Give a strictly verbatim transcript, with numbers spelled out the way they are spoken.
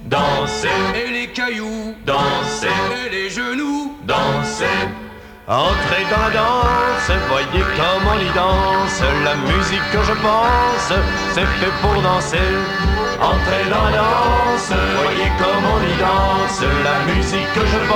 dansez, et les cailloux, dansez, et les genoux, dansez. Entrez dans la danse, voyez comment on y danse. La musique que je pense, c'est fait pour danser. Entrez dans la danse, voyez comment on y danse. La musique que je